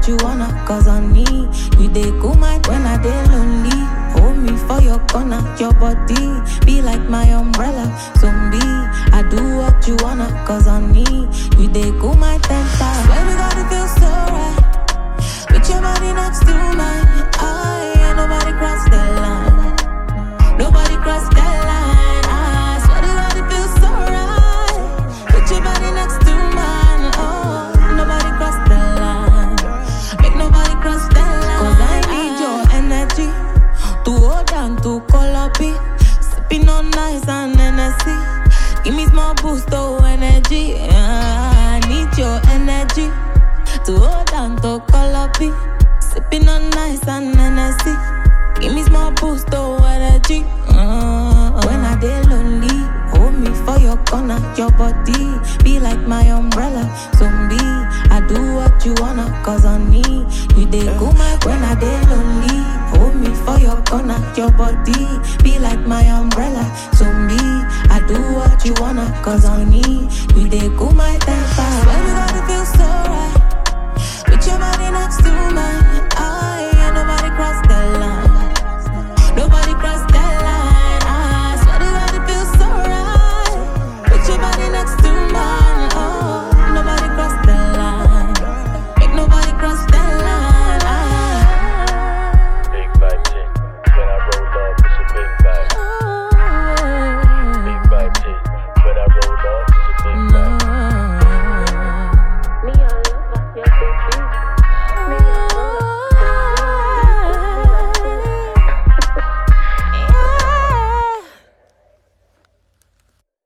you wanna, cause I need you. They cool mind when I dey lonely. Hold me for your corner, your body be like my umbrella. Zombie, I do what you wanna, cause I need you. They cool my temper. Swear to God it feels so right. With your body next to mine. I ain't nobody cross the line. Nobody cross the line. I swear to God it feels so right. With your body next to mine. Oh, nobody cross the line. Make nobody cross the line. Cause I need your energy to hold on, to call up it. Sipping on nice and Hennessy. Give me small boost of energy. I need your energy to hold on, to call up it. Sipping on nice and Hennessy. Give me small boost of energy. When I dey lonely, hold me for your corner. Your body be like my umbrella. Zombie, I do what you wanna, cause I need you. Dey go my when I dey lonely. Hold me for your corner. Your body be like my umbrella. Zombie, I do what you wanna, cause I need you. Dey go